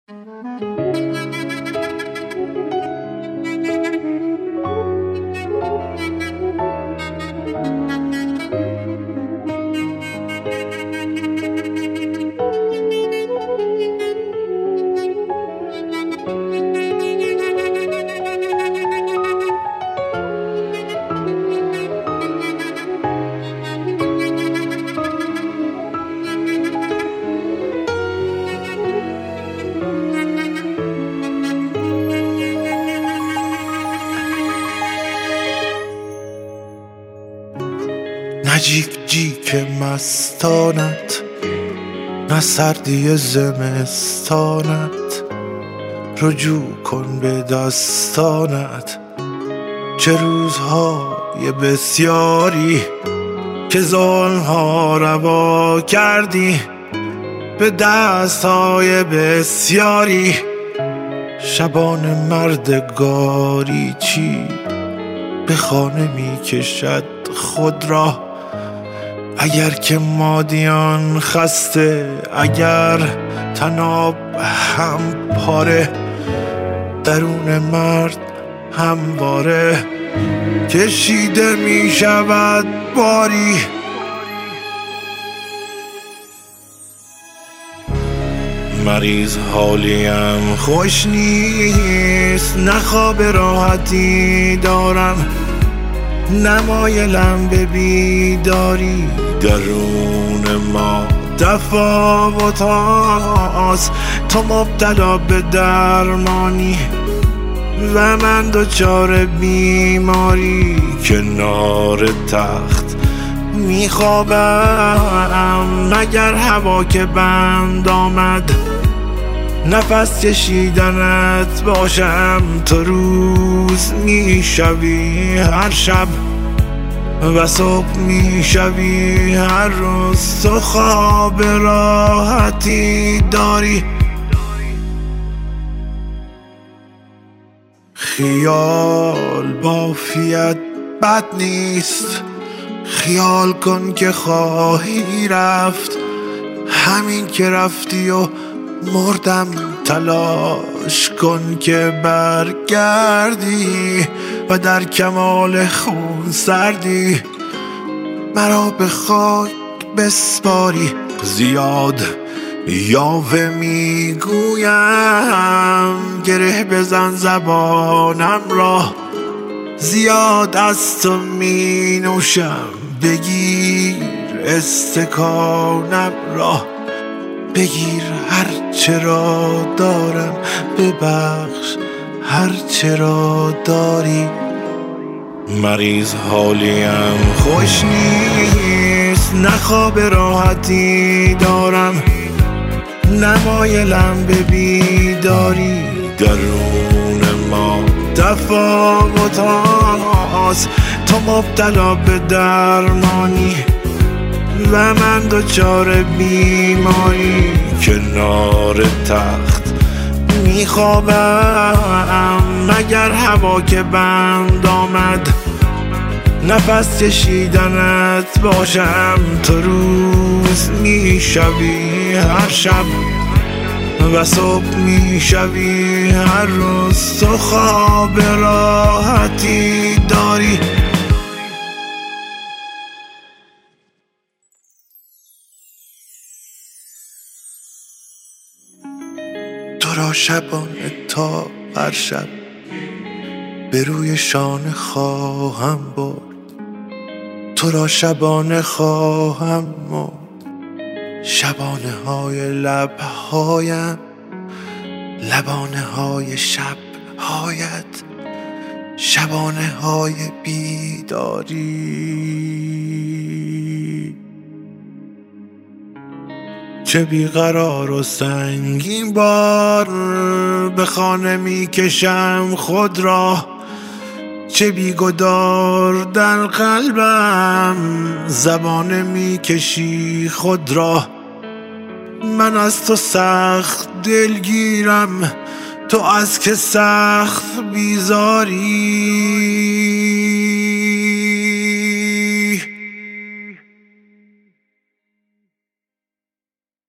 نه جیک جیک مستانت، نه سردی زمستانت، رجوع کن به دستانت. چه روزهای بسیاری که ظلم‌ها روا کردی، به دست‌های بسیاری شبان مردگاری چی به خانه می کشد خود را. اگر که مادیان خسته، اگر طناب هم پاره، درون مرد همواره کشیده می شود باری. مریض حالیم خوش نیست، نه خواب راحتی دارم، نمایلم به بیداری. درون ما تفاوت هاست، تو مبتلا به درمانی و من دچار بیماری. کنار تخت میخوابم، مگر هوا که بند آمد نفس کشیدنت باشم. تو روز میشوی هر شب و صبح میشوی هر روز. تو خواب راحتی داری، خیال بافیت بد نیست. خیال کن که خواهی رفت، همین که رفتی و مردم. تلاش کن که برگردی و در کمال خون سردی مرا به خاک بسپاری. زیاد یاوه میگویم، گره بزن زبانم را. زیاد از تو می نوشم، بگیر استکانم را. بگیر هر چه را دارم، ببخش هر چه را داری. مریض حالیم خوش نیست، نه خواب راحتی دارم، نمایلم به بیداری. درون ما تفاوت هاست، تو مبتلا به درمانی و من دچار بیماری. کنار تخت میخوابم، مگر هوا که بند آمد نفس کشیدنت باشم. تو روز میشوی هر شب و صبح میشوی هر روز. تو خواب راحتی داری. تو را شبانه تا هر شب به روی شانه خواهم برد. تو را شبانه خواهم مرد. شبانه های لبهایم، لبانه های شبهایت، شبانه های بیداری. چه بیقرار و سنگین بار به خانه می کشم خود را. چه بیگدار در قلبم زبانه می کشی خود را. من از تو سخت دلگیرم، تو از که سخت بیزاری.